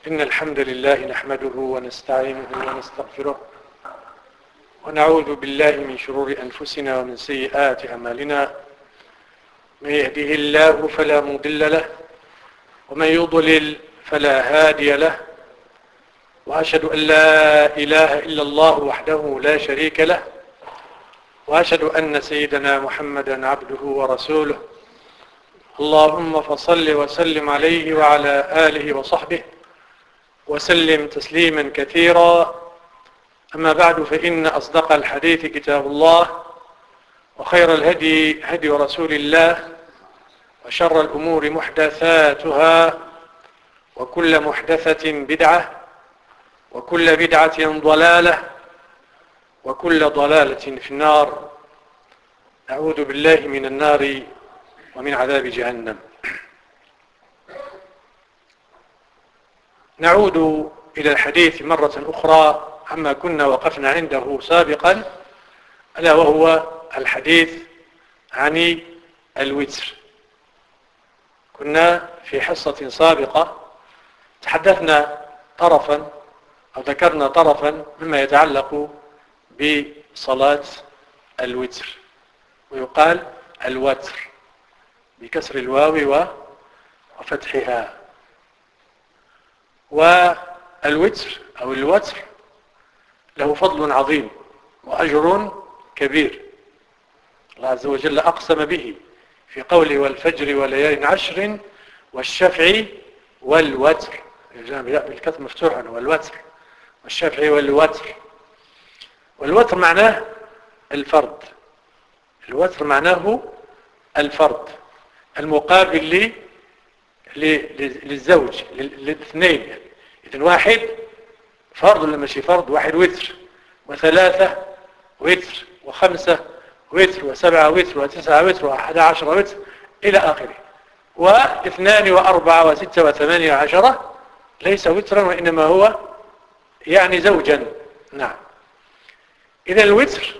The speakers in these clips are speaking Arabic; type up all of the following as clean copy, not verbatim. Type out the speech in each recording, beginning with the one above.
إن الحمد لله نحمده ونستعينه ونستغفره ونعوذ بالله من شرور أنفسنا ومن سيئات أعمالنا. من يهده الله فلا مضل له ومن يضلل فلا هادي له، وأشهد أن لا إله إلا الله وحده لا شريك له، وأشهد أن سيدنا محمدا عبده ورسوله. اللهم فصل وسلم عليه وعلى آله وصحبه وسلم تسليما كثيرا. أما بعد، فإن أصدق الحديث كتاب الله، وخير الهدي هدي رسول الله، وشر الأمور محدثاتها، وكل محدثة بدعة، وكل بدعة ضلالة، وكل ضلالة في النار. أعوذ بالله من النار ومن عذاب جهنم. نعود إلى الحديث مرة أخرى عما كنا وقفنا عنده سابقا، ألا وهو الحديث عن الوتر. كنا في حصة سابقة تحدثنا طرفا أو ذكرنا طرفا مما يتعلق بصلاة الوتر، ويقال الوتر بكسر الواو وفتحها. والوتر أو الوتر له فضل عظيم وأجر كبير. الله عز وجل أقسم به في قوله: والفجر وليال عشر والشفع والوتر، بالكسر مفتوحا، والوتر والشفع والوتر. والوتر معناه الفرد، الوتر معناه الفرد المقابل للزوج، للاثنين يعني. إذن واحد فرد ولا ماشي فرد؟ واحد وتر، وثلاثة وتر، وخمسة وتر، وسبعة وتر، وتسعة وتر، وأحد عشر وتر إلى آخره. واثنان وأربعة وستة وثمانية وعشرة ليس وترا، وإنما هو يعني زوجا. نعم. إذن الوتر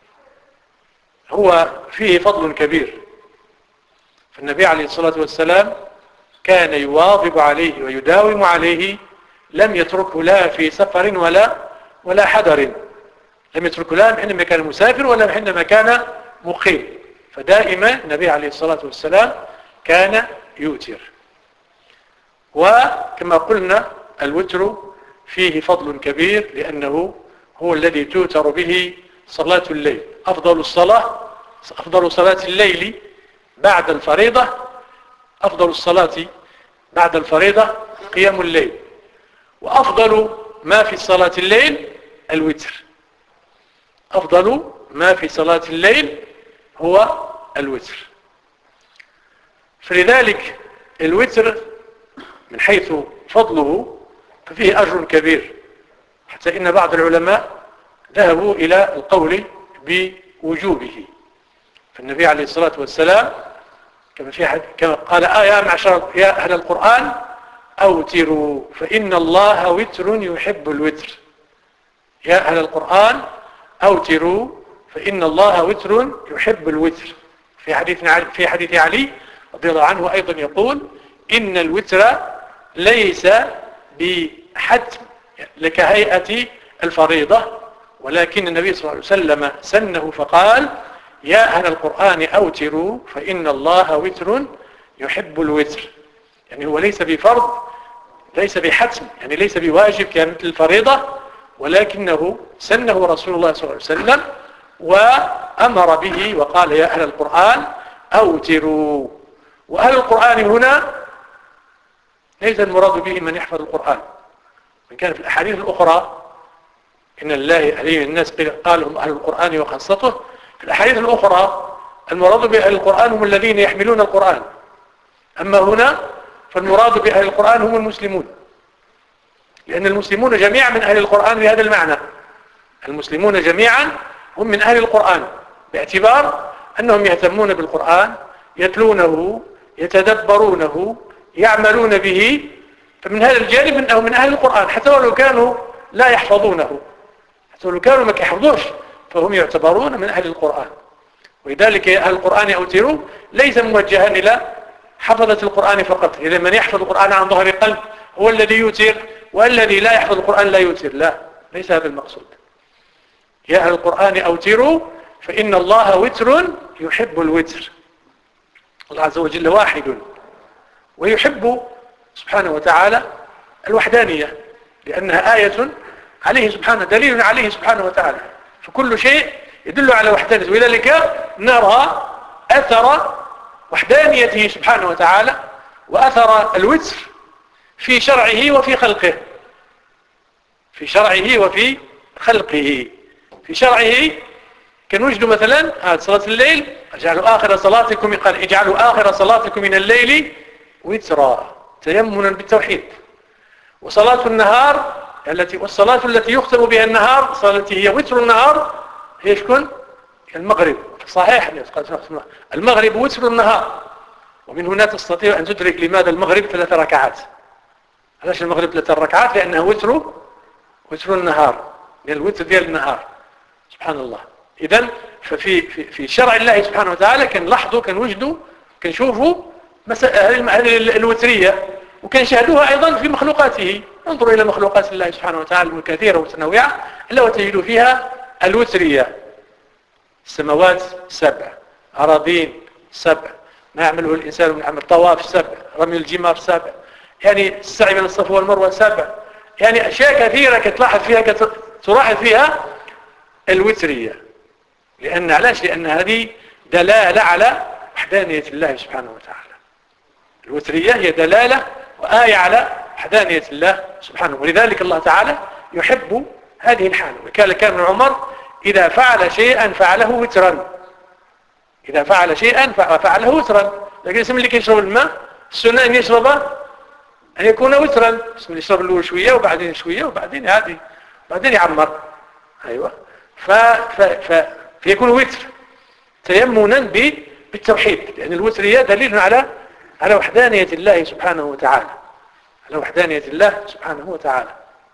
هو فيه فضل كبير، فالنبي عليه الصلاة والسلام كان يواظب عليه ويداوم عليه، لم يتركه لا في سفر ولا حضر، لم يتركه لا حينما كان مسافر ولا حينما كان مقيم، فدائما النبي عليه الصلاة والسلام كان يؤتر. وكما قلنا الوتر فيه فضل كبير، لأنه هو الذي توتر به صلاة الليل. أفضل صلاة الليل بعد الفريضة، أفضل الصلاة بعد الفريضة قيام الليل، وأفضل ما في صلاة الليل الوتر. أفضل ما في صلاة الليل هو الوتر. فلذلك الوتر من حيث فضله ففيه أجر كبير، حتى إن بعض العلماء ذهبوا إلى القول بوجوبه. فالنبي عليه الصلاة والسلام كما قال: يا أهل القرآن أوتروا فإن الله وتر يحب الوتر. يا أهل القرآن أوتروا فإن الله وتر يحب الوتر. في حديث علي رضي الله عنه أيضا يقول: إن الوتر ليس بحتم كهيئة الفريضة، ولكن النبي صلى الله عليه وسلم سنه فقال: يا أهل القرآن أوتروا فإن الله وتر يحب الوتر. يعني هو ليس بفرض، ليس بحتم، يعني ليس بواجب كمثل الفريضة، ولكنه سنه رسول الله صلى الله عليه وسلم وأمر به وقال: يا أهل القرآن أوتروا. وأهل القرآن هنا ليس المراد به من يحفظ القرآن، من كان في الأحاديث الأخرى إن الله عليم الناس قال هم أهل القرآن وخاصته. في الأحاديث الأخرى المراد بأهل القرآن هم الذين يحملون القرآن، أما هنا فالمراد بأهل القرآن هم المسلمون، لأن المسلمون جميعا من أهل القرآن بهذا المعنى. المسلمون جميعا هم من أهل القرآن، باعتبار أنهم يهتمون بالقرآن، يتلونه، يتدبرونه، يعملون به. فمن هذا الجانب أنهم من أهل القرآن، حتى ولو كانوا لا يحفظونه، حتى ولو كانوا ما يحفظوش، فهم يعتبرون من أهل القرآن. ولذلك أهل القرآن أوتروا ليس موجها إلى حفظة القرآن فقط. إذا من يحفظ القرآن عن ظهر قلب هو الذي يوتر والذي لا يحفظ القرآن لا يوتر. لا، ليس هذا المقصود. يا أهل القرآن أوتروا فإن الله وتر يحب الوتر. الله عز وجل واحد ويحب سبحانه وتعالى الوحدانية، لأنها آية عليه سبحانه، دليل عليه سبحانه وتعالى، فكل شيء يدل على وحدانيته، ولذلك نرى أثر وحدانيته سبحانه وتعالى وأثر الوتر في شرعه وفي خلقه. في شرعه وفي خلقه. في شرعه كنوجد مثلا صلاة الليل، اجعلوا آخر صلاتكم، قال اجعلوا آخر صلاتكم من الليل وترا، تيمنا بالتوحيد. وصلاة النهار والصلاة التي يختم بها النهار، الصلاة التي هي وتر النهار، هي شكون؟ المغرب. صحيح المغرب وتر النهار، ومن هنا تستطيع أن تدرك لماذا المغرب 3 ركعات. علاش المغرب 3 ركعات؟ لأنها وتر النهار، من الوتر ديال النهار. سبحان الله. إذن في شرع الله سبحانه وتعالى كنلاحظوا كنوجدوا كنشوفوا هذه الوترية، وكنشاهدوها أيضا في مخلوقاته. انظروا إلى مخلوقات الله سبحانه وتعالى الكثيرة ومتنوعة إلا وتجدوا فيها الوترية. السماوات 7، أراضين 7، ما يعمله الإنسان من عمل، طواف 7، رمي الجمار 7، يعني السعي بين الصفا والمروة 7، يعني أشياء كثيرة كتلاحظ فيها تلاحظ فيها الوترية. علاش؟ لأن هذه دلالة على وحدانية الله سبحانه وتعالى. الوترية هي دلالة وآية على وحدانية الله سبحانه، ولذلك الله تعالى يحب هذه الحالة. وكان عمر إذا فعل شيئا فعله وترا. إذا فعل شيئا فعله وترا. لكن اسم اللي كيشرب الماء السنة أن يشربه أن يكون وترا. اسم اللي يشرب الأول شوية وبعدين شوية وبعدين عادي بعدين يعمر. أيوة. فيكون وتر تيمنا بالتوحيد، لأن الوترية دليل على وحدانية الله سبحانه وتعالى. على وحدانية الله سبحانه وتعالى.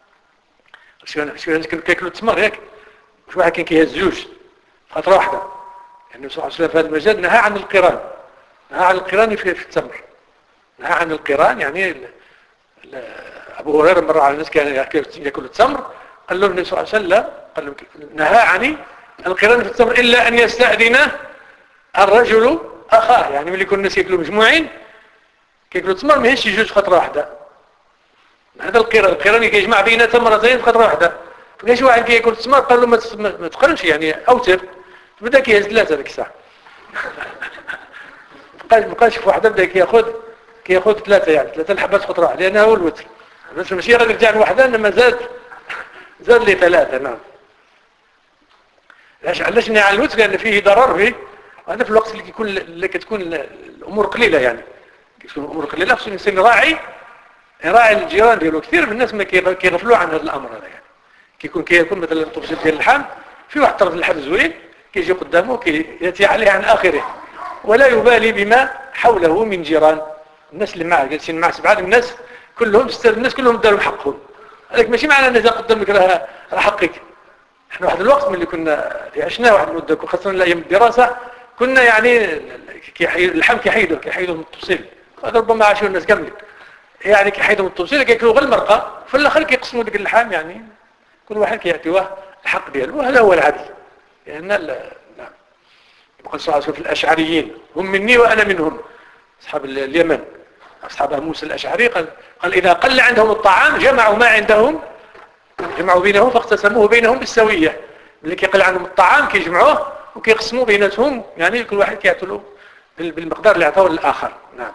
شو كياكلوا التمر ياك؟ واش واحد كان كيهز جوج خطره واحده. يعني صلى الله عليه وسلم في هذا المجال نهى عن القران. نهى عن القران في التمر. نهى عن القران، يعني ابو هريره مر على الناس كان ياكل التمر، قال له النبي صلى الله عليه وسلم قال له نهى عن القران في التمر الا ان يستأذن الرجل اخاه. يعني ملي يكون الناس ياكلوا مجموعين كياكلوا التمر ماهيش جوج خطره واحده. هذا القران كيجمع بين تمرتين في خطره واحده. فكاش واحد كياكل التمر قال له ما تقرنش، يعني اوتر، بدا كيهز 3 ديك الساعه. بقى شوف واحد بدا كياخذ 3، يعني 3 الحبات خطره واحده، لانها هو الوتر. بس ماشي غير يرجع لوحده، انما زاد لي 3. نعم. علاش نهى عن الوتر؟ لان فيه ضرر فيه، وهذا في الوقت اللي كتكون الامور قليله، يعني كتكون الامور قليله خصو الانسان يراعي الجيران ديالو. كثير من الناس ما كيغفلوا عن هذا الامر هذا. يعني كيكون مثلا الطبسيل ديال اللحم في واحد طرف اللحم زوين كيجي قدامه كياتي عليه عن اخره، ولا يبالي بما حوله من جيران. الناس اللي معه جالسين مع 7 الناس كلهم داروا حقهم. هذاك ماشي معنى ان اذا قدم لك راه حقك. احنا واحد الوقت ملي كنا عشنا واحد المده، خاصه ايام الدراسه، كنا يعني اللحم كيحيدوا من الطبسيل. هذا ربما عاشوا الناس كاملين، يعني كيحيدوا من الطبسيل كياكلوا غير المرقه، في الاخر كيقسموا ديك اللحم، يعني كل واحد كيعطيوه الحق ديالو، وهذا هو العدل. لأن نعم. يقول صلى الله عليه وسلم في الأشعريين هم مني وأنا منهم، أصحاب اليمن، أصحاب موسى الأشعري، قال إذا قل عندهم الطعام جمعوا ما عندهم، جمعوا بينهم فاقتسموه بينهم بالسوية. اللي كيقل عندهم الطعام كيجمعوه وكيقسموا بيناتهم، يعني كل واحد كيعطوا بالمقدار اللي عطاه للآخر. نعم.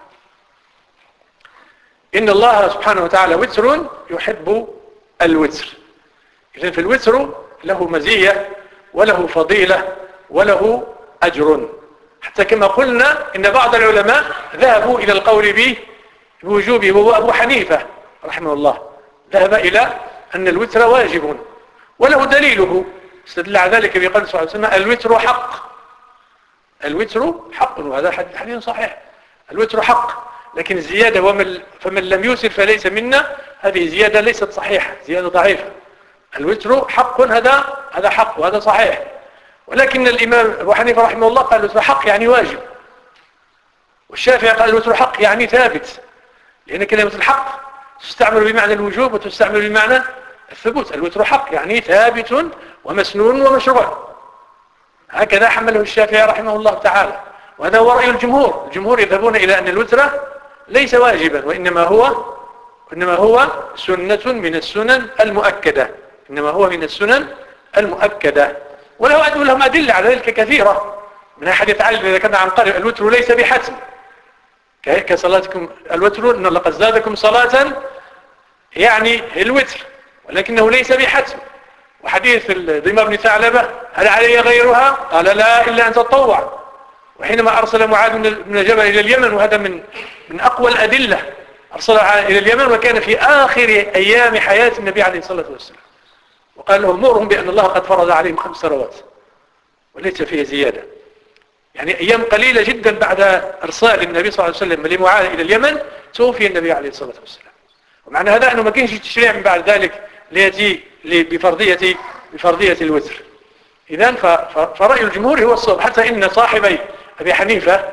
إن الله سبحانه وتعالى وتر يحب الوتر. إذن في الوتر له مزية وله فضيلة وله أجر، حتى كما قلنا إن بعض العلماء ذهبوا إلى القول بوجوبه، وهو أبو حنيفة رحمه الله ذهب إلى أن الوتر واجب، وله دليله استدل على ذلك بقول صلى الله عليه وسلم الوتر حق. الوتر حق، وهذا حديث صحيح. الوتر حق، لكن الزيادة فمن لم يوتر فليس منا، هذه زيادة ليست صحيحة، زيادة ضعيفة. الوتر حق، هذا حق وهذا صحيح، ولكن الإمام أبو حنيفة رحمه الله قال الوتر حق يعني واجب، والشافعي قال الوتر حق يعني ثابت، لأن كلمة الحق تستعمل بمعنى الوجوب وتستعمل بمعنى الثبوت. الوتر حق يعني ثابت ومسنون ومشروع، هكذا حمله الشافعي رحمه الله تعالى، وهذا هو رأي الجمهور. الجمهور يذهبون إلى أن الوتر ليس واجبا، وإنما هو سنة من السنن المؤكدة، إنما هو من السنن المؤكدة. ولهم أدلة على ذلك كثيرة، من حديث علي إذا كان عن قارئ الوتر ليس بحتم كصلاتكم الوتر إن لقد زادكم صلاة، يعني الوتر، ولكنه ليس بحتم. وحديث ضمام بن ثعلبة هل علي غيرها؟ قال لا إلا أن تطوع. وحينما أرسل معاذ بن جبل إلى اليمن، وهذا من أقوى الأدلة، أرسل إلى اليمن وكان في آخر أيام حياة النبي عليه الصلاة والسلام، وقال له مرهم بأن الله قد فرض عليهم 5 صلوات وليس فيها زيادة. يعني أيام قليلة جدا بعد إرسال النبي صلى الله عليه وسلم لمعاذ إلى اليمن توفي النبي عليه الصلاة والسلام. ومعنى هذا أنه ما كانش تشريع من بعد ذلك ليأتي بفرضية الوتر. إذن فرأي الجمهور هو الصواب، حتى إن صاحبي أبي حنيفة،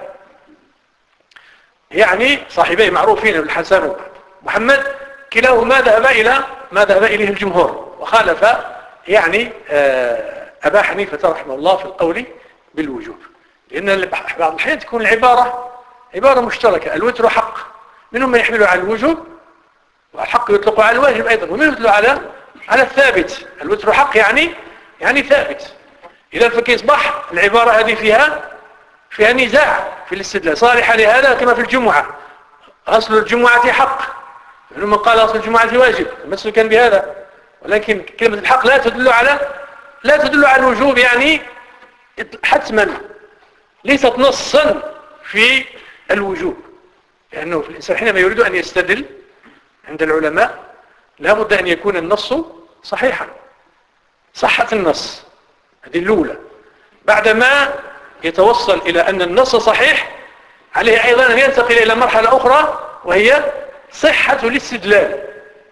يعني صاحبي معروفين الحسن ومحمد، كلاهما ما ذهب إليه الجمهور، وخالف يعني أبا حنيفة رحمه الله في القول بالوجوب، لأن بعض الأحيان تكون العبارة مشتركة. الوتر حق، منهم من يحمله على الوجوب، والحق يطلق على الواجب أيضا، ومن يطلق على الثابت. الوتر حق يعني ثابت. إذا فكيصبح العبارة هذه فيها نزاع في الاستدلال، صالحة لهذا كما في الجمعة، غسل الجمعة حق، منهم من قال غسل الجمعة واجب، المسلم كان بهذا، ولكن كلمة الحق لا تدل على الوجوب، يعني حتما ليست نصا في الوجوب، لأنه الإنسان حينما يريد أن يستدل عند العلماء لا بد أن يكون النص صحيحا، صحة النص هذه الأولى. بعدما يتوصل إلى أن النص صحيح، عليه أيضا أن ينتقل إلى مرحلة أخرى، وهي صحة الاستدلال.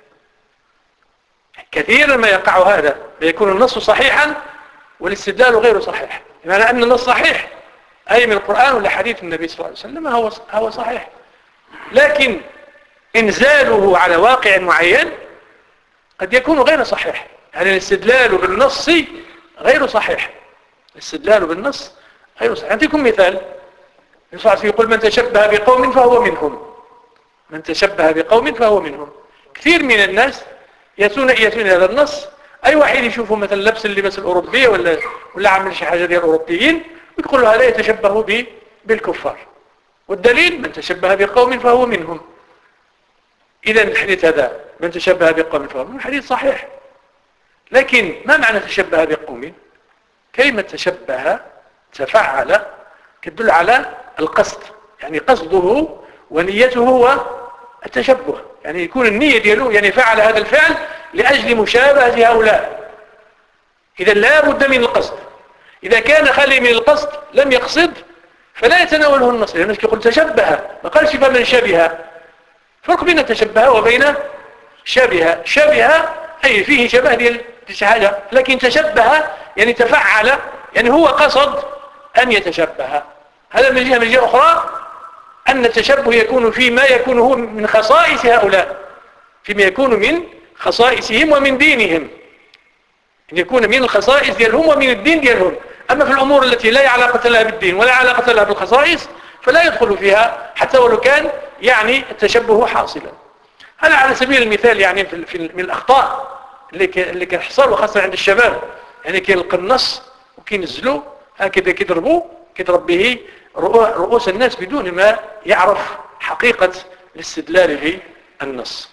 كثيرا ما يقع هذا، فيكون النص صحيحا والاستدلال غير صحيح، بمعنى أن النص صحيح أي من القرآن ولا حديث النبي صلى الله عليه وسلم هو صحيح، لكن إنزاله على واقع معين قد يكون غير صحيح. يعني الاستدلال بالنص غير صحيح، الاستدلال بالنص غير صحيح. أعطيكم مثال، يقول من تشبه بقوم فهو منهم، من تشبه بقوم فهو منهم. كثير من الناس يأتون هذا النص، أي واحد يشوفه مثلا لبس اللباس الأوروبي ولا عمل شي حاجة ديال الأوروبيين، ويقول له هذا يتشبه بالكفار، والدليل من تشبه بقوم فهو منهم. إذا الحديث هذا من تشبه بقوم فهو منهم حديث صحيح، لكن ما معنى تشبه بقوم؟ كلمة تشبه تفعل تدل على القصد، يعني قصده ونيته هو التشبه، يعني يكون النية دياله يعني فعل هذا الفعل لأجل مشابهة هؤلاء. إذا لا بد من القصد، إذا كان خالي من القصد لم يقصد فلا يتناوله النص، لأنه يقول تشبه، ما قالش فمن شبه. فرق بين تشبه وبين شبه. شبه أي فيه شبه ديال حاجة، لكن تشبه يعني تفعل، يعني هو قصد أن يتشبه. هذا من جهة أخرى أن التشبه يكون فيما يكون هو من خصائص هؤلاء، فيما يكون من خصائصهم ومن دينهم، أن يكون من الخصائص ديالهم ومن الدين ديالهم. أما في الأمور التي لا علاقة لها بالدين ولا علاقة لها بالخصائص فلا يدخل فيها حتى ولو كان يعني التشبه حاصلا. هذا على سبيل المثال، يعني من الأخطاء اللي كنحصل وخاصة عند الشباب، يعني كيلقى النص وكينزلوا هكذا كيضرب به رؤوس الناس بدون ما يعرف حقيقة الاستدلال بالنص.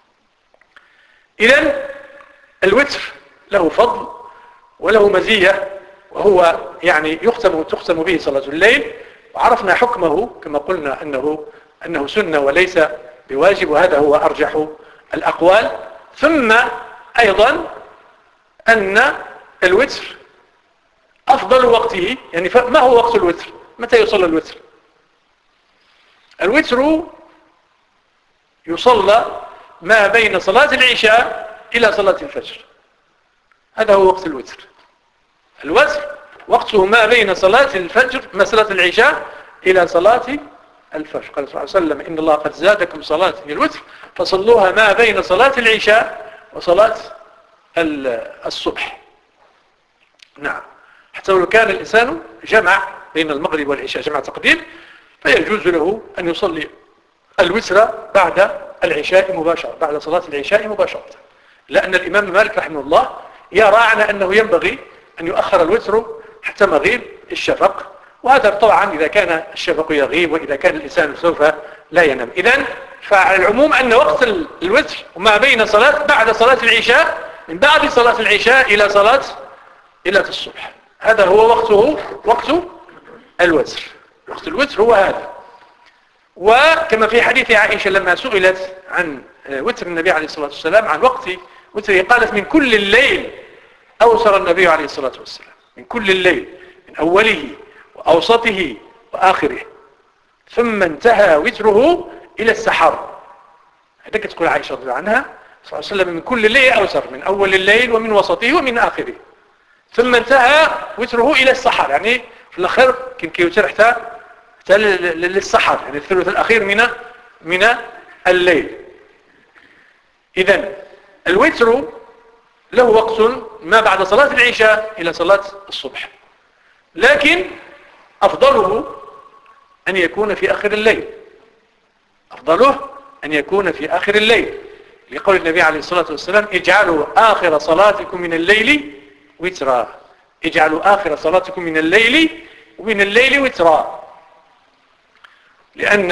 إذن الوتر له فضل وله مزية، وهو يعني تختم به صلاة الليل، وعرفنا حكمه كما قلنا أنه سنة وليس بواجب، وهذا هو أرجح الأقوال. ثم أيضا أن الوتر أفضل وقته، يعني ما هو وقت الوتر؟ متى يصلى الوتر؟ الوتر يصلى ما بين صلاة العشاء إلى صلاة الفجر، هذا هو وقت الوتر. الوتر وقته ما بين صلاة الفجر، صلاة العشاء إلى صلاة الفجر. قال صلى الله عليه وسلم إن الله قد زادكم صلاة الوتر فصلوها ما بين صلاة العشاء وصلاة الصبح. نعم، حتى لو كان الإنسان جمع بين المغرب والعشاء جمع تقديم فيجوز له أن يصلي الوتر بعد العشاء مباشرة، بعد صلاة العشاء مباشرة، لأن الإمام مالك رحمه الله يرى على أنه ينبغي أن يؤخر الوتر حتى مغيب الشفق، وهذا طبعا إذا كان الشفق يغيب وإذا كان الإنسان سوف لا ينام. إذن فعلى العموم أن وقت الوتر وما بين بعد صلاة العشاء، من بعد صلاة العشاء إلى الصبح، هذا هو وقت الوتر. وقت الوتر هو هذا. وكما في حديث عائشة لما سئلت عن وتر النبي عليه الصلاة والسلام، عن وقت وتره، قالت من كل الليل أوتر النبي عليه الصلاة والسلام، من كل الليل، من أوله وأوسطه وآخره، ثم انتهى وتره إلى السحر. هذا تقول عائشة رضي الله عنها صلى الله عليه وسلم من كل الليل أوتر، من أول الليل ومن وسطه ومن آخره، ثم انتهى وتره إلى السحر، يعني في الأخير كان كيوتر حتى للسحر، يعني الثلث الأخير من الليل. إذن الوتر له وقت ما بعد صلاة العشاء إلى صلاة الصبح، لكن أفضله أن يكون في آخر الليل، أفضله أن يكون في آخر الليل، لقول النبي عليه الصلاة والسلام اجعلوا آخر صلاتكم من الليل وترا، اجعلوا آخر صلاتكم من الليل وترا، لأن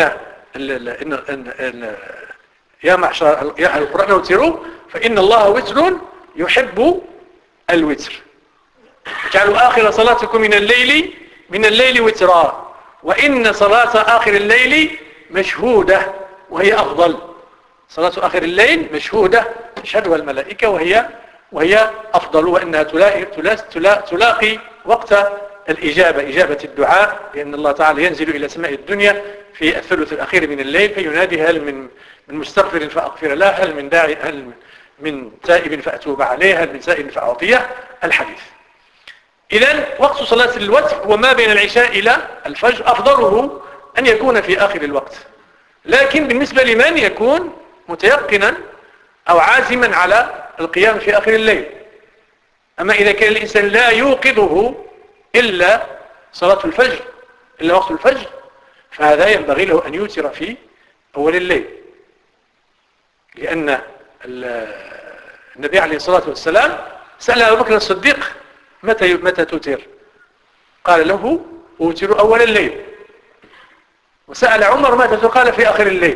يا معشر يا أهل القرآن اوتروا فإن الله وتر يحب الوتر. اجعلوا آخر صلاتكم من الليل وترا، وإن صلاة آخر الليل مشهودة وهي أفضل. صلاة آخر الليل مشهودة تشهدها الملائكة وهي أفضل، وأنها تلاقي وقت الإجابة، إجابة الدعاء، لأن الله تعالى ينزل إلى سماء الدنيا في الثلث الأخير من الليل فينادي هل من مستغفر فأغفر له، هل من داعي، هل من تائب فأتوب عليه، هل من سائل فأعطيه، الحديث. إذن وقت صلاة الوتر وما بين العشاء إلى الفجر أفضله أن يكون في آخر الوقت، لكن بالنسبة لمن يكون متيقنا أو عازما على القيام في آخر الليل. أما إذا كان الإنسان لا يوقظه إلا صلاة الفجر، إلا وقت الفجر، فهذا ينبغي له أن يوتر في أول الليل، لأن النبي عليه الصلاة والسلام سأل أبو بكر الصديق متى توتر؟ قال له أوتر أول الليل. وسأل عمر متى توتر؟ قال في آخر الليل.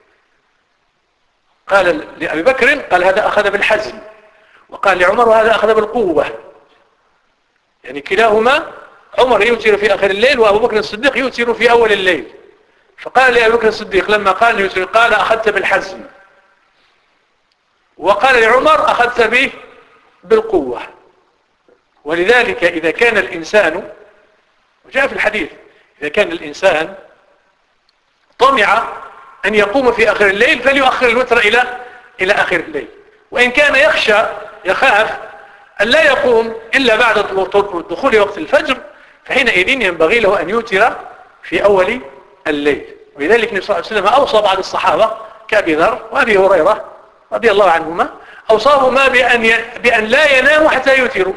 قال لأبي بكر قال هذا أخذ بالحزم، وقال لعمر وهذا أخذ بالقوة، يعني كلاهما عمر يوتر في آخر الليل وأبو بكر الصديق يوتر في أول الليل. فقال لأبي بكر الصديق لما قال يوتر قال أخذت بالحزم، وقال لعمر أخذت به بالقوة. ولذلك إذا كان الإنسان، وجاء في الحديث، إذا كان الإنسان طمع أن يقوم في آخر الليل فليؤخر الوتر إلى آخر الليل، وإن كان يخاف أن لا يقوم إلا بعد دخول وقت الفجر فحينئذ ينبغي له أن يوتر في أول الليل. ولذلك النبي صلى الله عليه وسلم أوصى بعض الصحابة كأبي ذر وأبي هريرة رضي الله عنهما، أوصاهما بأن لا يناموا حتى يوتروا.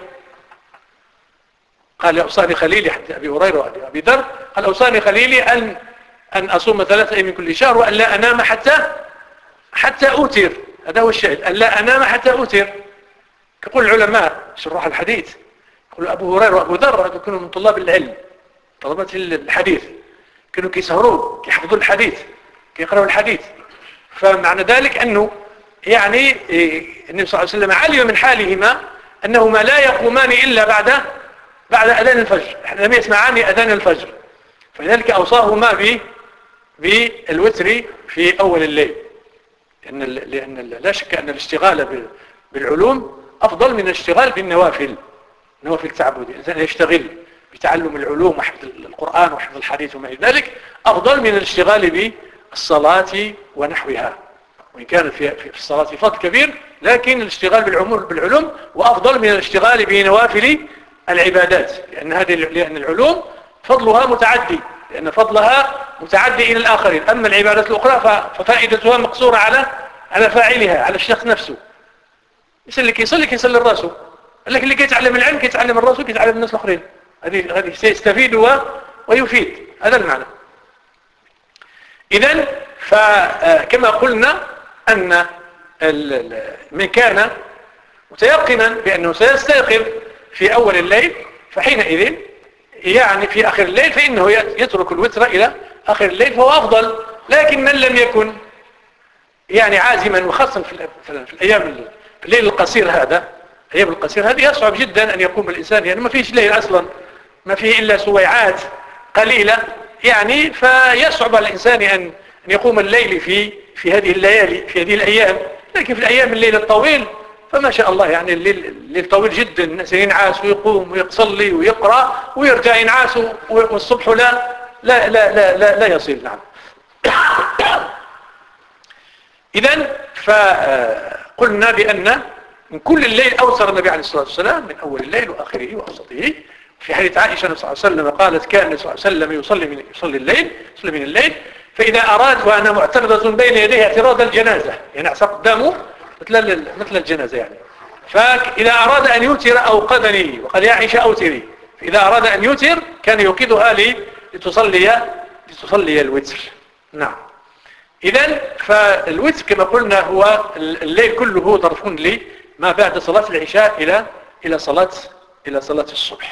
قال أوصاني خليلي، حتى أبي هريرة وأبي ذر قال أوصاني خليلي أن أصوم 3 أيام من كل شهر وأن لا أنام حتى أوتر. هذا هو الشاهد، أن لا أنام حتى أوتر. يقول العلماء شراح الحديث، يقول أبو هريرة وأبو ذر كانوا من طلاب العلم، طلبة الحديث، كانوا كيسهروا كيحفظوا الحديث كيقرأوا الحديث. فمعنى ذلك أنه يعني النبي صلى الله عليه وسلم علم من حالهما أنهما لا يقومان إلا بعد أذان الفجر، لم يسمعان أذان الفجر، فلذلك أوصاهما بالوتر في أول الليل، لأن لا شك أن الاشتغال بالعلوم أفضل من الاشتغال بالنوافل، نوافل التعبدية. الإنسان يشتغل بتعلم العلوم وحفظ القرآن وحفظ الحديث وما إلى ذلك أفضل من الاشتغال بالصلاة ونحوها، وإن كان في الصلاة فضل كبير، لكن الاشتغال بالعلوم وأفضل من الاشتغال بنوافل العبادات، لأن العلوم فضلها متعدي، لأن فضلها متعدي إلى الآخرين. أما العبادات الأخرى ففائدتها مقصورة على فاعلها، على الشخص نفسه. يصلي كيصلي الرسول، لكن اللي كيتعلم العلم كيتعلم الرسول كيتعلم الناس الآخرين. هذه سيستفيد ويفيد. هذا المعنى. إذن فكما قلنا أن من كان متيقنا بأنه سيستيقظ في أول الليل فحينئذ يعني في آخر الليل فإنه يترك الوتر إلى آخر الليل فهو أفضل. لكن من لم يكن يعني عازما، وخاصة في الأيام في الليل القصير هذا، الأيام القصير هذه يصعب جدا أن يقوم الإنسان، يعني ما فيش ليل أصلا، ما فيه إلا سويعات قليلة يعني، فيصعب على الإنسان أن يقوم الليل في هذه الليالي في هذه الأيام. لكن في الأيام الليل الطويل فما شاء الله يعني الليل طويل جدا، الناس ينعس ويقوم ويصلي ويقرأ ويرجع ينعس والصبح لا يصل. نعم. إذن فقلنا بأن من كل الليل أوتر النبي عليه الصلاة والسلام، من أول الليل وآخره وأوسطه. في حديث عائشة صلى الله عليه وسلم قالت كان النبي صلى الله عليه وسلم يصلي من الليل فإذا أراد، وأنا معترضة بين يديه اعتراض الجنازة، يعني أعصى قدامه مثل الجنازة يعني، فإذا أراد أن يوتر أوقدني وقال يا عائشة أوتري، فإذا أراد أن يوتر كان يوقظها لتصلي الوتر. نعم. إذن فالوتر كما قلنا هو الليل كله ظرف لما بعد صلاة العشاء إلى صلاة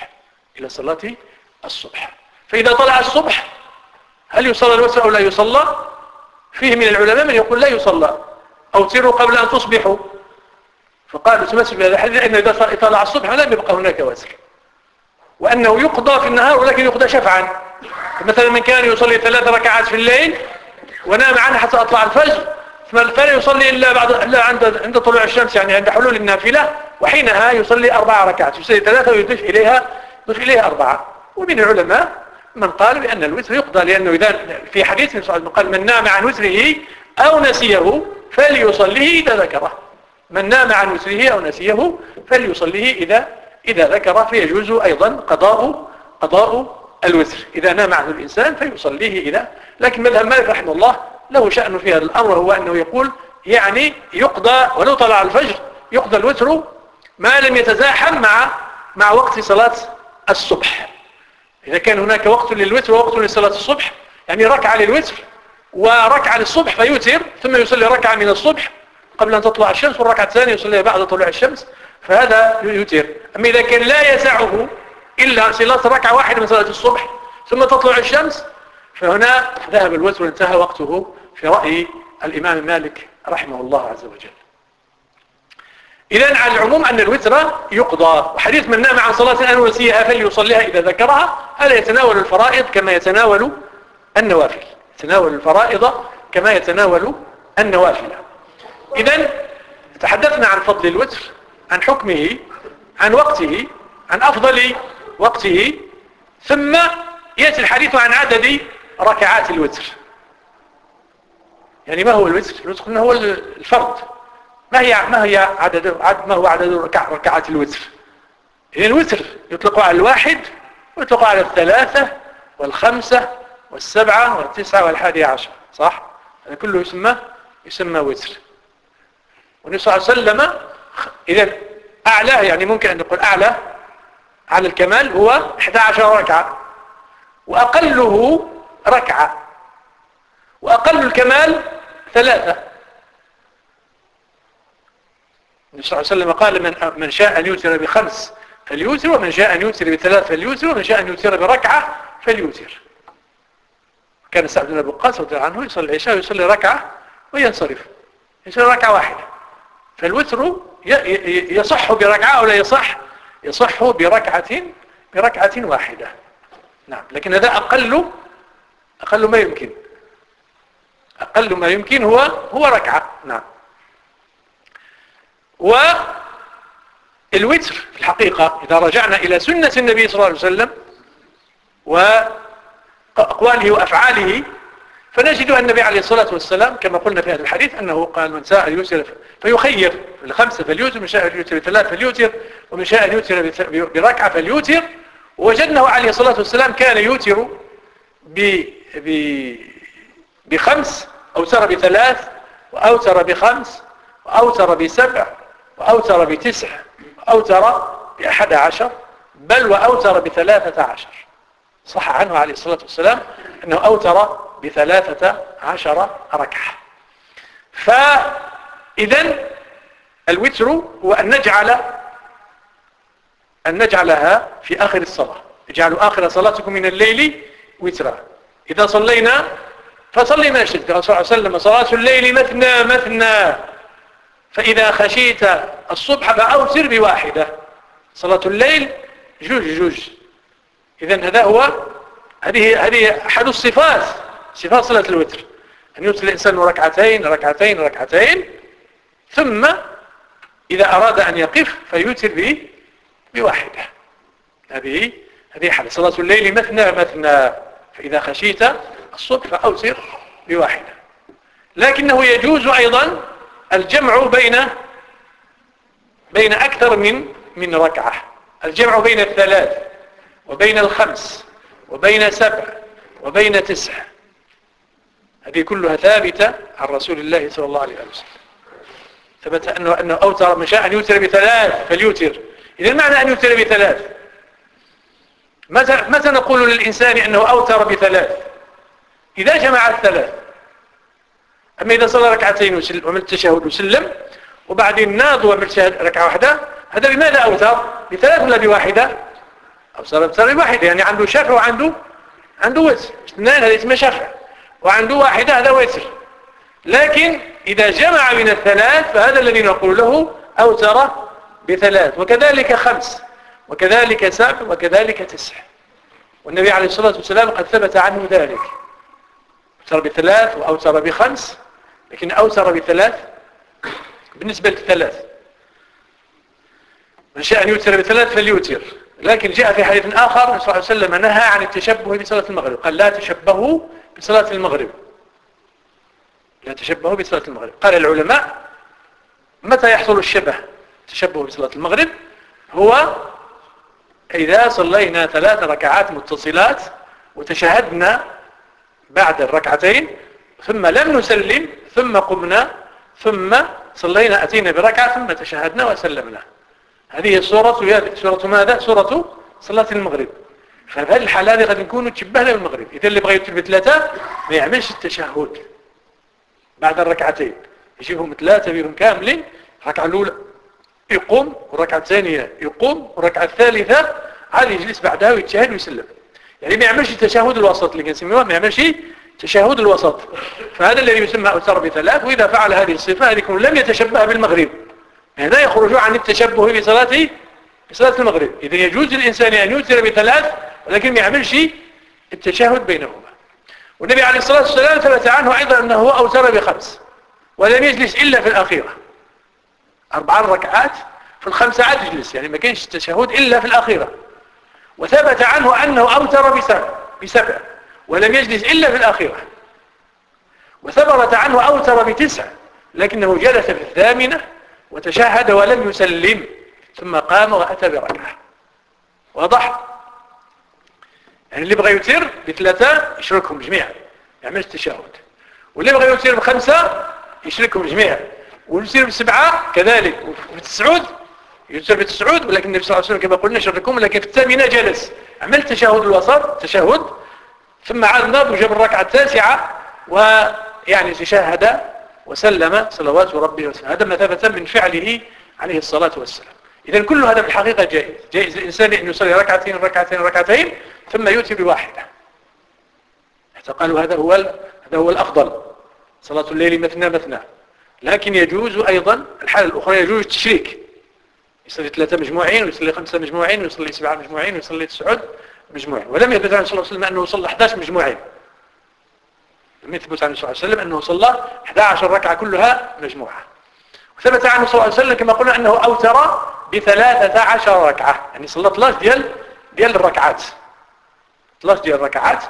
الصبح. فإذا طلع الصبح هل يصلى الوتر أو لا يصلى؟ فيه من العلماء من يقول لا يصلى، أوتروا قبل أن تصبحوا، فقالوا تمسك بهذا الحديث أن إذا طلع الصبح لم يبقى هناك وتر، وأنه يقضى في النهار ولكن يقضى شفعا. مثلا من كان يصلي 3 ركعات في الليل ونام عنها حتى أطلع الفجر فلا يصلي إلا عند طلوع الشمس، يعني عند حلول النافلة، وحينها يصلي 4 ركعات، يصلي 3 ويضيف إليها 4. ومن العلماء من قال بأن الوتر يقضى، لأنه إذا في حديث من صلى قال من نام عن وتره أو نسيه فليصليه إذا ذكره. من نام عن وتره أو نسيه فليصليه إذا ذكره، فيجوز أيضا قضاء الوتر إذا نام عنه الإنسان فيصليه لكن مذهب مالك رحمه الله له شأن في هذا الأمر، هو أنه يقول يعني يقضى ولو طلع الفجر، يقضى الوتر ما لم يتزاحم مع وقت صلاة الصبح. إذا كان هناك وقت للوتر ووقت لصلاة الصبح، يعني ركعة للوتر وركعة للصبح فيوتر، ثم يصلي ركعة من الصبح قبل أن تطلع الشمس، والركعة الثانية يصليها بعد طلوع الشمس، فهذا يوتر. أما إذا كان لا يسعه إلا صلاة ركعة واحدة من صلاة الصبح ثم تطلع الشمس، فهنا ذهب الوتر وانتهى وقته في رأي الإمام مالك رحمه الله عز وجل. إذن على العموم أن الوتر يقضى. وحديث من نام عن صلاة أن نسيها فليصليها إذا ذكرها، هذا يتناول الفرائض كما يتناول النوافل، يتناول الفرائض كما يتناول النوافل. إذن تحدثنا عن فضل الوتر، عن حكمه، عن وقته، عن أفضل وقته، ثم يأتي الحديث عن عدد ركعات الوتر. يعني ما هو الوتر؟ الوتر قلنا هو الفرض. ما هو عدد ركعات الوتر؟ يعني الوتر يطلق على 1 ويطلق على 3 و5 و7 و9 و11، صح؟ هذا كله يسمى وتر. والنبي صلى الله عليه وسلم إذا أعلاه، يعني ممكن أن نقول أعلى على الكمال هو 11 ركعة، وأقله ركعة، وأقل الكمال 3. النبي صلى الله عليه وسلم قال من شاء أن يوتر ب5 فليوتر، ومن شاء أن يوتر ب3 فليوتر، ومن شاء أن يوتر بركعة فليوتر. كان سعد بن أبي وقاص رضي الله عنه يصلي العشاء ويصلي ركعة وينصرف، يصلي ركعة واحدة. فالوتر يصح بركعة أو لا يصح؟ يصح بركعة واحدة. نعم، لكن هذا أقل ما يمكن، أقل ما يمكن هو ركعة. نعم. والوتر في الحقيقة إذا رجعنا إلى سنة النبي صلى الله عليه وسلم وأقواله وأفعاله فنجد أن النبي عليه الصلاة والسلام كما قلنا في هذا الحديث أنه قال من شاء يوتر فيخير ال5 فليوتر، من شاء يوتر ب3 فليوتر، ومن شاء يوتر بركعة فليوتر. ووجدناه عليه الصلاة والسلام كان يوتر بخمس، أوتر بثلاث، وأوتر بخمس، وأوتر بسبع، وأوتر بتسع، وأوتر ب11، بل وأوتر ب13. صح عنه عليه الصلاة والسلام أنه أوتر ب13 ركعة. فإذن الوتر هو أن نجعلها في آخر الصلاة. اجعلوا آخر صلاتكم من الليل وترا. إذا صلينا فصلي ما شئت. قال صلى الله عليه وسلم: صلاة الليل مثنى مثنى، فإذا خشيت الصبح فأوتر بواحدة. صلاة الليل جوج. إذن هذه أحد الصفات، صفات صلاة الوتر، أن يوتر الإنسان ركعتين، ثم إذا أراد أن يقف فيوتر بواحدة. هذه حالة صلاة الليل مثنى مثنى، فإذا خشيت الصبح فأوتر بواحدة. لكنه يجوز أيضا الجمع بين أكثر من ركعة، الجمع بين 3 وبين 5 وبين 7 وبين 9. هذه كلها ثابتة عن رسول الله صلى الله عليه وسلم. ثبت أنه أوتر، من شاء أن يوتر ب3 فليوتر. إذا معنى أن يوتر ب3، متى نقول للإنسان أنه أوتر ب3؟ إذا جمع ال3. أما إذا صلى ركعتين وعمل التشهد وسلم وبعدين ناض وعمل ركعة واحدة، هذا بماذا أوتر؟ ب3 ولا بواحدة؟ أوتر بواحدة، يعني عنده شفع وعنده وتر. 2 هذا اسمه شفع، وعنده واحدة هذا وتر. لكن إذا جمع من ال3 فهذا الذي نقول له أوتر ب3، وكذلك 5 وكذلك 7 وكذلك 9. والنبي عليه الصلاة والسلام قد ثبت عنه ذلك، أوتر ب3 وأوتر ب5، لكن أوتر ب3 بالنسبة ل3. من شاء أن يوتر ب3 فليوتر. لكن جاء في حديث آخر صلى الله عليه وسلم نهى عن التشبه بصلاة المغرب، قال: لا تشبهوا بصلاة المغرب، لا تشبهوا بصلاة المغرب. قال العلماء: متى يحصل التشبه بصلاة المغرب؟ هو إذا صلينا 3 ركعات متصلات وتشهدنا بعد الركعتين ثم لم نسلم، ثم قمنا، ثم صلينا أتينا بركعة، ثم تشهدنا وسلمنا. هذه سورة ماذا؟ سورة صلاة المغرب. ففي هذه الحالة هذه قد نكون تشبهنا بالمغرب. إذا اللي بغى يوتر ب3 ما يعملش التشهد بعد الركعتين، يجيبهم 3 بهم كاملين. الركعة الأولى يقوم، والركعة الثانية يقوم، والركعة الثالثة عاد يجلس بعدها ويتشهد ويسلم. يعني ما يعملش التشهد الوسط اللي كنسميوه، ما يعملش تشهد الوسط. فهذا الذي يسمى أوتر ب3. وإذا فعل هذه الصفة هذه لم يتشبه بالمغرب، هذا يخرج عن التشبه بصلاة المغرب. إذا يجوز للإنسان أن يوتر ب3 ولكن ما يعملش التشهد بينهما. والنبي عليه الصلاة والسلام ثبت عنه أيضا أنه أوتر ب5 ولم يجلس إلا في الأخيرة. 4 ركعات في الخمسة عاد يجلس، يعني ما كانش التشهد إلا في الأخيرة. وثبت عنه أنه أوتر ب7 ولم يجلس إلا في الأخيرة. وثبت عنه أوتر ب9 لكنه جلس في الثامنة وتشهد ولم يسلم، ثم قام وأتى بركعة. واضح؟ يعني اللي بغى يوتر ب3 يشركهم جميعا، يعمل التشهد. واللي بغى يوتر ب5 يشركهم جميعا، ويوتر ب7 كذلك، وب9 يوتر ب9. ولكن النبي صلى الله عليه وسلم كما قلنا شركهم، لكن في الثامنة جلس عمل التشهد الوسط تشهد، ثم عاد ناض وجاب الركعة التاسعة ويعني تشهد وسلم صلوات ربه وسلم. هذا ما ثبت من فعله عليه الصلاة والسلام. إذن كل هذا بالحقيقة جائز للإنسان أن يصلي ركعتين ثم يؤتي بواحدة، حتى قالوا هذا هو الأفضل، صلاة الليل مثنى. لكن يجوز أيضا الحالة الأخرى، يجوز التشريك، يصلي 3 مجموعين ويصلي 5 مجموعين ويصلي 7 مجموعين ويصلي 9 مجموعين. ولم يثبت عن صلى الله عليه وسلم أنه صلى 11 مجموعين، لم يثبت عن صلى الله عليه وسلم أنه صلى 11 ركعة كلها مجموعة. وثبت عنه صلى الله عليه وسلم كما قلنا أنه أوتر ب13 ركعة، يعني صلى 13 ديال الركعات، 13 ديال الركعات.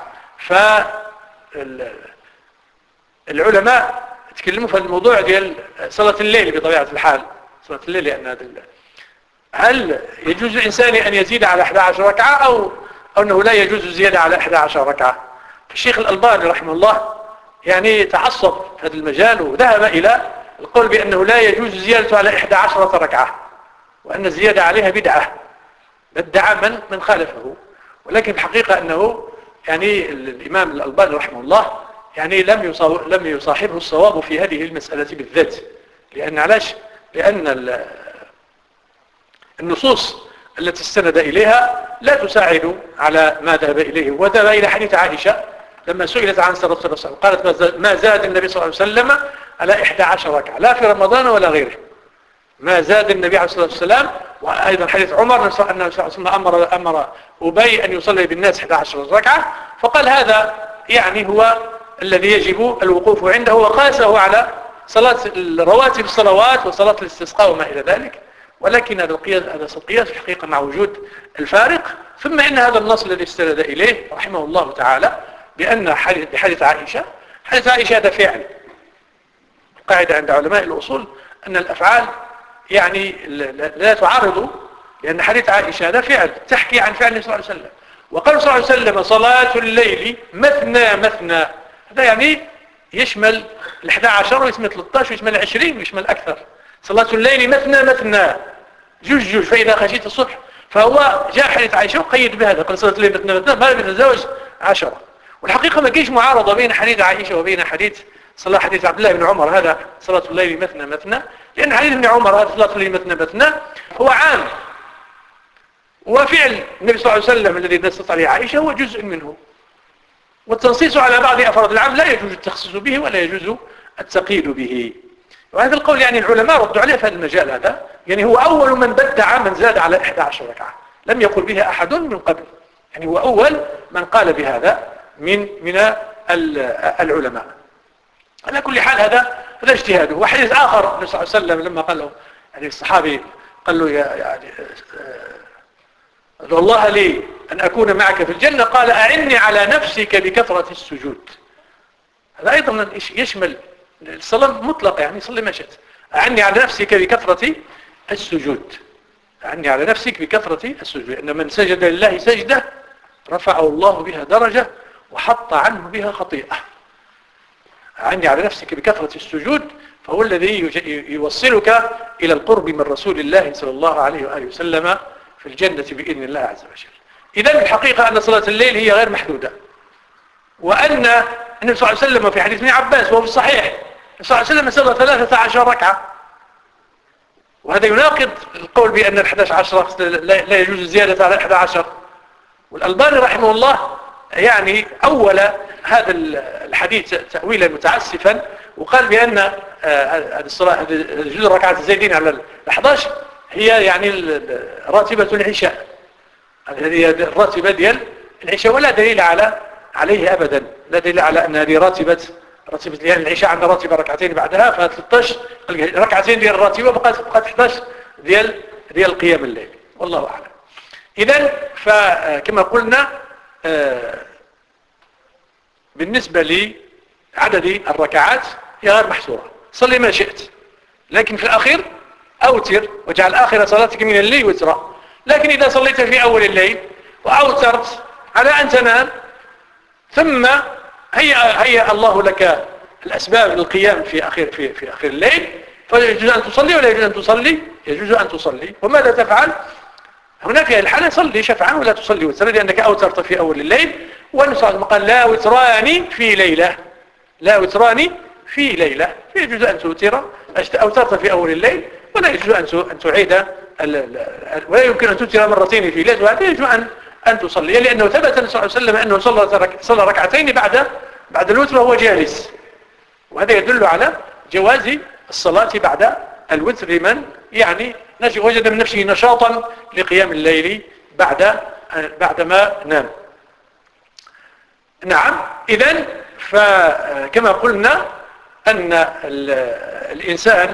فالعلماء تكلموا في الموضوع ديال صلاة الليل بطبيعة الحال، صلاة الليل، لأن هل يجوز الإنسان أن يزيد على 11 ركعة أو أنه لا يجوز الزيادة على 11 ركعة؟ الشيخ الألباني رحمه الله يعني تعصب في هذا المجال وذهب إلى القول بأنه لا يجوز زيادة على 11 ركعة، وأن الزيادة عليها بدعة، ادعى من خالفه. ولكن الحقيقة أنه يعني الإمام الألباني رحمه الله يعني لم يصاحبه الصواب في هذه المسألة بالذات. لأن علاش؟ لأن النصوص التي استند إليها لا تساعد على ما ذهب إليه. وذهب إلى حديث عائشة لما سئلت عن صلاة الرسول قالت ما زاد النبي صلى الله عليه وسلم على 11 ركعة لا في رمضان ولا غيره. ما زاد النبي عليه الصلاة والسلام. وأيضا حديث عمر أنه صلى الله عليه وسلم أمر أبي أن يصلي بالناس 11 ركعة، فقال هذا يعني هو الذي يجب الوقوف عنده، وقاسه على صلاة الرواتب الصلوات وصلاة الاستسقاء وما إلى ذلك. ولكن هذا القياس في الحقيقة مع وجود الفارق. ثم إن هذا النص الذي استند إليه رحمه الله تعالى بأن حديث عائشة، حديث عائشة هذا فعل. قاعدة عند علماء الأصول أن الأفعال يعني لا تعارض، لأن حديث عائشة هذا فعل تحكي عن فعل النبي صلى الله عليه وسلم. وقال صلى الله عليه وسلم صلاة الليل مثنى مثنى، هذا يعني يشمل 11 ويشمل 13 ويشمل 20 ويشمل أكثر. صلاة الليل مثنى مثنى جوج فإذا خشيت الصبح. فهو جاء حديث عائشة وقيد بهذا، قال صلاة الليل مثنى مثنى ما بيتزوج 10. والحقيقة ما كاينش معارضة بين حديث عائشة وبين حديث حديث عبد الله بن عمر هذا صلاة الليل مثنى مثنى، لأن حديث ابن عمر هذا صلاة الليل مثنى مثنى هو عام، وفعل النبي صلى الله عليه وسلم الذي نصت عليه عائشة هو جزء منه. والتنصيص على بعض أفراد العام لا يجوز التخصيص به ولا يجوز التقييد به. وهذا القول يعني العلماء ردوا عليه في هذا المجال هذا، يعني هو أول من بدع من زاد على 11 ركعة، لم يقل بها أحد من قبل. يعني هو أول من قال بهذا من العلماء. على كل حال هذا اجتهاده. وحديث آخر النبي صلى الله عليه وسلم لما قال له يعني الصحابي قال له يعني ادعو الله لي أن أكون معك في الجنة، قال أعني على نفسك بكثرة السجود. هذا أيضا يشمل الصلاة مطلقة، يعني صلي ما شئت. أعني على نفسك بكثرة السجود، أعني على نفسك بكثرة السجود، إن من سجد لله سجدة رفعه الله بها درجة وحط عنه بها خطيئة. أعني على نفسك بكثرة السجود فهو الذي يوصلك إلى القرب من رسول الله صلى الله عليه وآله وسلم في الجنة بإذن الله عز وجل. إذن الحقيقة أن صلاة الليل هي غير محدودة، وأن النبي صلى الله عليه وسلم في حديث ابن عباس وهو في الصحيح صلى الله عليه وسلم صلى 13 ركعة، وهذا يناقض القول بأن 11 لا يجوز الزيادة على 11. والألباني رحمه الله يعني أول هذا الحديث تأويلا متعسفا، وقال بأن هذه الصلاة جزء الركعات الزايدين على 11 هي يعني راتبة العشاء، هذه الراتبة ديال العشاء، ولا دليل عليه أبدا. لا دليل على أن هذه راتبة يعني العشاء عندها راتبة ركعتين بعدها، ف 13 ركعتين ديال الراتبة بقت 11 ديال قيام الليل، والله أعلم. إذن فكما قلنا بالنسبة لعدد الركعات هي غير محصورة، صلي ما شئت، لكن في الأخير أوتر واجعل آخر صلاتك من الليل وترا. لكن إذا صليت في أول الليل وأوترت على أن تنام، ثم هيأ الله لك الأسباب للقيام في آخر الليل، فيجوز أن تصلي ولا يجوز أن تصلي؟ يجوز أن تصلي. وماذا تفعل؟ هناك في الحالة صلي شفعا ولا تصلي وترا، لأنك أوترت في أول الليل. والنبي صلى الله عليه وسلم قال لا وتران في ليلة، لا وتران في ليلة، فيجوز أن توتر. أوترت في أول الليل ولا يجوز أن تعيد، ولا يمكن أن توتر مرتين في ليلة، وهذا يجوز أن تصلي، لأنه ثبت النبي صلى الله عليه وسلم أنه صلى ركعتين بعد الوتر وهو جالس. وهذا يدل على جواز الصلاة بعد الوتر لمن يعني وجد من نفسه نشاطا لقيام الليل بعدما نام. نعم. إذن فكما قلنا أن الإنسان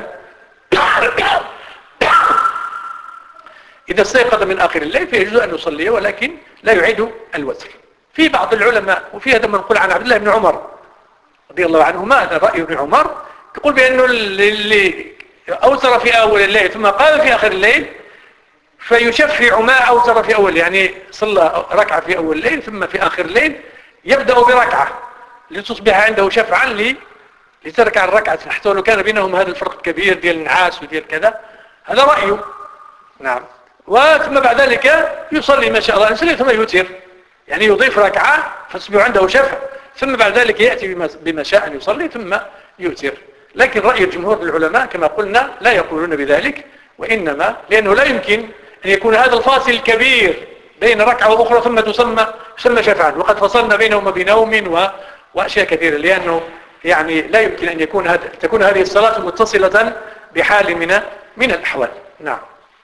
إذا استيقظ من آخر الليل فيجوز أن يصلي، ولكن لا يعيد الوتر. في بعض العلماء، وفي هذا منقول عن عبد الله بن عمر رضي الله عنهما، هذا رأي ابن عمر، يقول بأنه اللي أوتر في أول الليل ثم قام في آخر الليل فيشفع ما أوتر في أول، يعني صلى ركعة في أول الليل ثم في آخر الليل يبدأ بركعة لتصبح عنده شفعا لتركع الركعة، حتى لو كان بينهم هذا الفرق الكبير ديال النعاس وديال كذا. هذا رأيه. نعم. وثم بعد ذلك يصلي ما شاء الله يصلي ثم يوتر، يعني يضيف ركعة فتصبح عنده شفع، ثم بعد ذلك يأتي بما شاء أن يصلي ثم يوتر. لكن رأي جمهور العلماء كما قلنا لا يقولون بذلك، وإنما لأنه لا يمكن أن يكون هذا الفاصل الكبير بين ركعة وأخرى ثم تسمى شفعا، وقد فصلنا بينهما بنوم وأشياء كثيرة، لأنه يعني لا يمكن أن تكون هذه الصلاة متصلة بحال من الأحوال. نعم.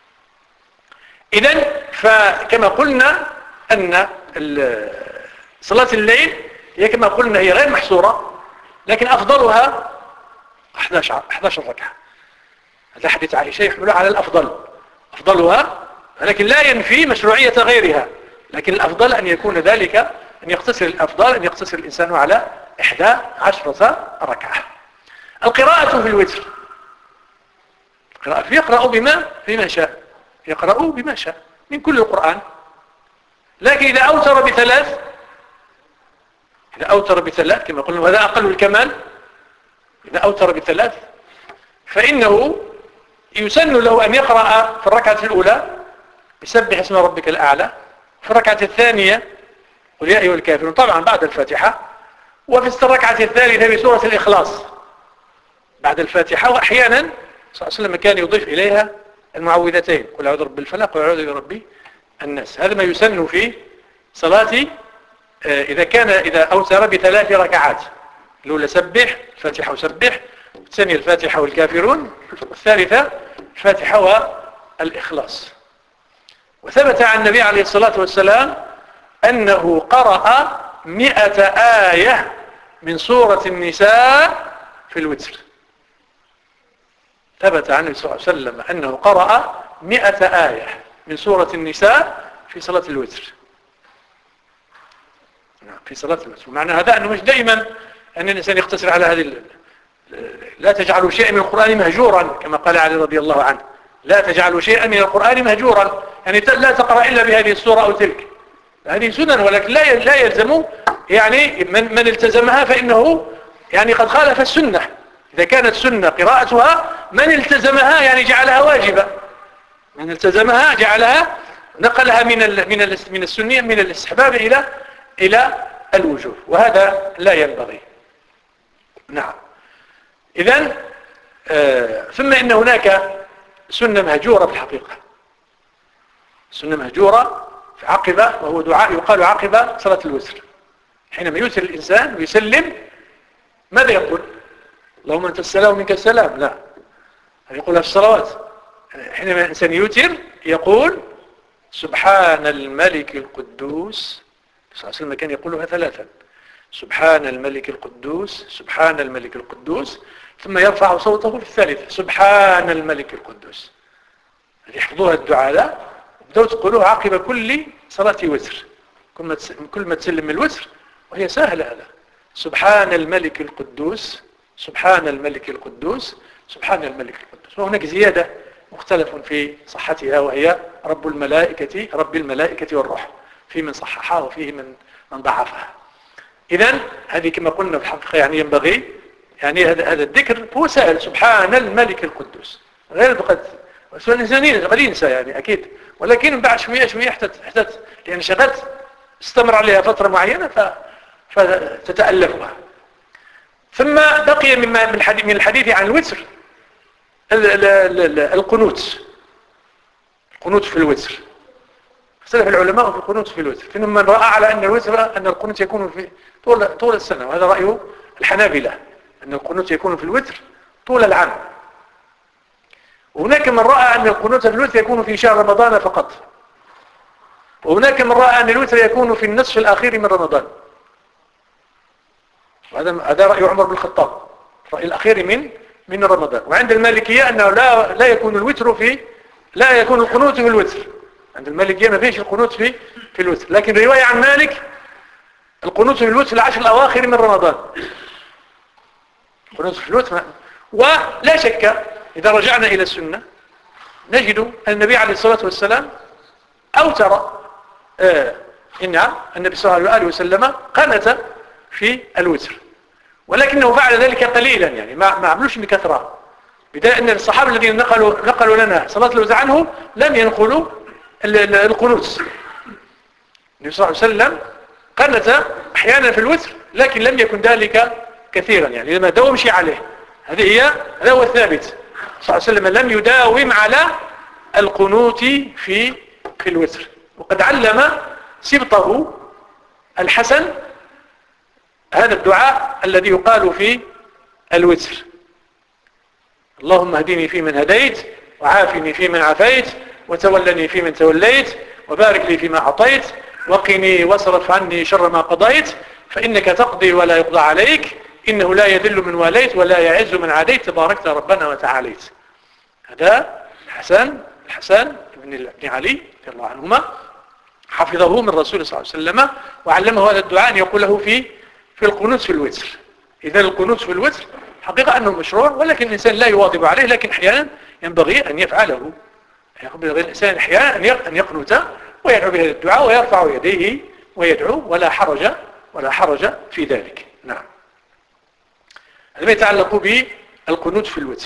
إذن فكما قلنا أن صلاة الليل هي كما قلنا هي غير محصورة، لكن أفضلها 11 ركعة. هذا حديث عائشة يحمل على أفضلها، لكن لا ينفي مشروعية غيرها، لكن الأفضل أن يكون ذلك أن يقتصر الإنسان على 11 ركعة. القراءة في الوتر، يقرأ بما شاء، يقرأ بما شاء من كل القرآن، لكن إذا أوتر بثلاث كما قلنا، وهذا أقل الكمال، إذا أوتر بثلاث فإنه يسن له أن يقرأ في الركعة الأولى يسبح اسم ربك الأعلى، في الركعة الثانية قل يا أيها الكافرون طبعا بعد الفاتحة، وفي الركعة الثالثة بسورة الإخلاص بعد الفاتحة، وأحيانا صلى الله عليه وسلم كان يضيف إليها المعوذتين قل أعوذ برب الفلق وأعوذ برب الناس. هذا ما يسن في صلاة إذا أوتر ب3 ركعات، الأولى سبح، الفاتحة وسبح، الثانية الفاتحة والكافرون، والثالثة الفاتحة والإخلاص. وثبت عن النبي عليه الصلاة والسلام أنه قرأ 100 آية من سورة النساء في الوتر. ثبت عن النبي صلى الله عليه وسلم أنه قرأ 100 آية من سورة النساء في صلاة الوتر. في صلاة الوتر. ومعنى هذا أنه مش دائما أن الإنسان يقتصر على هذه لا تجعلوا شيئا من القرآن مهجورا كما قال علي رضي الله عنه، لا تجعلوا شيئا من القرآن مهجورا، يعني لا تقرأ إلا بهذه السورة أو تلك، هذه سنن، ولكن لا يلزم يعني من التزمها فإنه يعني قد خالف السنة. إذا كانت سنة قراءتها من التزمها يعني جعلها واجبة، من التزمها جعلها نقلها من السنية من الاستحباب إلى الوجوب، وهذا لا ينبغي. نعم. إذن ثم إن هناك سنة مهجورة في الحقيقة، سنة مهجورة في عقبة، وهو دعاء يقال عقبة صلاة الوتر. حينما يوتر الإنسان ويسلم ماذا يقول؟ اللهم أنت السلام ومنك السلام. لا، يقولها في الصلوات. حينما الإنسان يوتر يقول سبحان الملك القدوس، صلى الله عليه وسلم كان يقولها 3، سبحان الملك القدوس، سبحان الملك القدوس، ثم يرفع صوته في الثالثة سبحان الملك القدوس. يحفظوها الدعاء ذا، بدأوا تقولوها عقب كل صلاة وتر، كل ما تسلم من الوتر، وهي سهلة هذا، سبحان الملك القدوس، سبحان الملك القدوس، سبحان الملك القدوس. وهناك زيادة مختلف في صحتها، وهي رب الملائكة والروح، في من صححها وفيه من ضعفها. إذن هذه كما قلنا في الحقيقة يعني ينبغي يعني هذا الذكر هو سهل، سبحان الملك القدوس، غير بقد الإنسان قد ينسى يعني أكيد، ولكن بعد شوية احتت لأن شغلت استمر عليها فترة معينة فتتألفها. ثم بقي من الحديث عن الوتر القنوت في الوتر. اختلف العلماء في القنوت في الوتر، فيهم من رأى على أن القنوت يكون في طول السنة، وهذا رأيه الحنابلة، أن القنوت يكون في الوتر طول العام. وهناك من رأى أن القنوت في الوتر يكون في شهر رمضان فقط، وهناك من رأى أن الوتر يكون في النصف الأخير من رمضان، وهذا رأي عمر بن الخطاب، الرأي الأخير من رمضان. وعند المالكية أنه لا يكون القنوت في الوتر، عند المالكية ما فيش القنوت في الوتر، لكن رواية عن مالك القنوت في الوتر العشر الأواخر من رمضان، القنوت في الوتر. ولا شك إذا رجعنا إلى السنة نجد أن النبي عليه الصلاة والسلام أوتر إن النبي صلى الله عليه وسلم قنت في الوتر، ولكنه فعل ذلك قليلا، يعني ما عملوش بكثرة، بداية أن الصحابة الذين نقلوا لنا صلاة الوتر عنه لم ينقلوا القنوت. النبي صلى الله عليه وسلم قنت أحيانا في الوتر، لكن لم يكن ذلك كثيرا، يعني لما داومش عليه. هذا هو الثابت، صلى الله عليه وسلم لم يداوم على القنوت في الوتر. وقد علم سبطه الحسن هذا الدعاء الذي يقال في الوتر: اللهم اهدني فيمن هديت، وعافني فيمن عافيت، وتولني فيمن توليت، وبارك لي فيما أعطيت، وقني واصرف عني شر ما قضيت، فإنك تقضي ولا يقضى عليك، إنه لا يذل من واليت ولا يعز من عاديت، تباركت ربنا وتعاليت. هذا الحسن بن علي رضي الله عنهما حفظه من رسول صلى الله عليه وسلم، وعلمه هذا الدعاء أن يقوله في القنوت في الوتر. إذا القنوت في الوتر حقيقة أنه مشروع، ولكن الإنسان لا يواظب عليه، لكن أحيانا ينبغي أن يفعله. ينبغي الإنسان أحيانا أن يقنت ويدعو بهذا الدعاء ويرفع يديه ويدعو، ولا حرج في ذلك. نعم. هذا ما يتعلق بالقنوت في الوتر.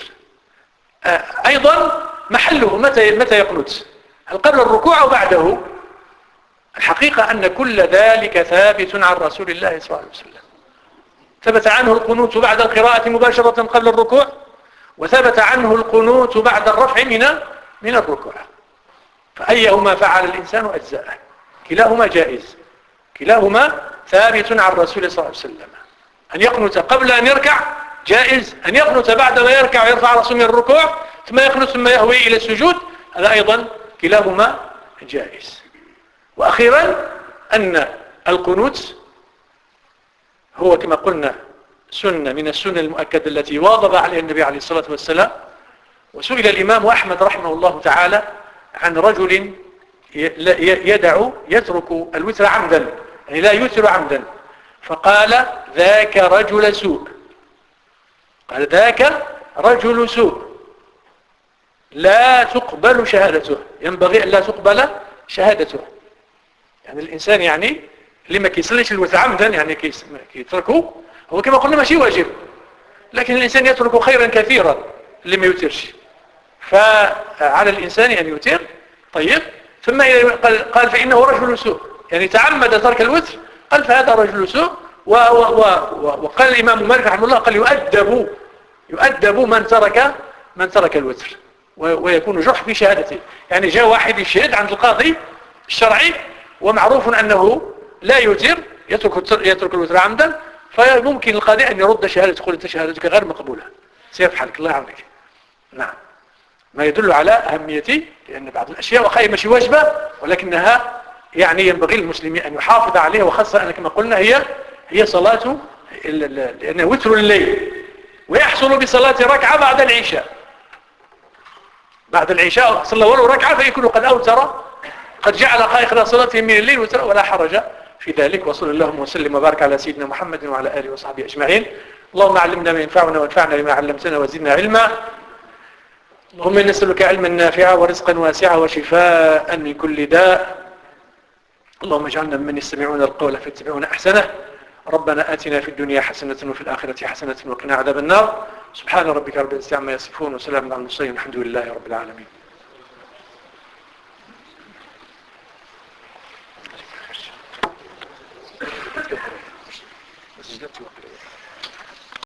أيضا محله متى يقنت؟ هل قبل الركوع أو بعده؟ الحقيقة أن كل ذلك ثابت عن رسول الله صلى الله عليه وسلم. ثبت عنه القنوت بعد القراءة مباشرة قبل الركوع، وثبت عنه القنوت بعد الرفع من الركوع. فأيهما فعل الإنسان أجزاءه، كلاهما جائز، كلاهما ثابت عن رسول صلى الله عليه وسلم. أن يقنت قبل أن يركع جائز، أن يقنت بعد ما يركع ويرفع رأسه من الركوع ثم يقنت ثم يهوي إلى السجود، هذا أيضا كلاهما جائز. وأخيرا أن القنوت هو كما قلنا سنة من السنة المؤكدة التي واظب عليها النبي عليه الصلاة والسلام. وسئل الإمام أحمد رحمه الله تعالى عن رجل يترك الوتر عمدا، يعني لا يوتر عمدا، فقال ذاك رجل سوء. قال ذاك رجل سوء لا تقبل شهادته، ينبغي أن لا تقبل شهادته. يعني الإنسان يعني اللي ما كيصليش الوتر عمدا، يعني كيتركه، هو كما قلنا ماشي واجب، لكن الإنسان يترك خيرا كثيرا اللي ما يوترش، فعلى الإنسان أن يوتر. طيب، ثم قال فإنه رجل سوء، يعني تعمد ترك الوتر، قال فهذا رجل سوء. وقال الإمام مالك رحمه الله قال يؤدب من ترك الوتر، ويكون جرح في شهادته. يعني جاء واحد يشهد عند القاضي الشرعي ومعروف أنه لا يوتر، يترك الوتر عمدا، فممكن القاضي أن يرد شهادته، يقول أنت شهادتك غير مقبولة، سيفحلك الله يعونك. نعم، ما يدل على أهميتي، لأن بعض الأشياء وخير ماشي واجبة، ولكنها يعني ينبغي للمسلمين أن يحافظ عليها، وخاصة أن كما قلنا هي صلاة، لأنه وتر الليل، ويحصل بصلاة ركعة بعد العشاء. بعد العشاء صلى ولو ركعة فيكون قد أوتر، قد جعل آخر صلاته من الليل وتر، ولا حرج في ذلك. وصلى اللهم وسلم وبارك على سيدنا محمد وعلى آله وصحبه أجمعين. اللهم علمنا ما ينفعنا وانفعنا بما علمتنا وزدنا علما. اللهم نسألك علما نافعا ورزقا واسعا وشفاء من كل داء. اللهم اجعلنا ممن يستمعون القول فيتبعون أحسنه. ربنا آتنا في الدنيا حسنة وفي الآخرة حسنة وقنا عذاب النار. سبحان ربك رب العزة عما يصفون، وسلام على المرسلين، الحمد لله رب العالمين.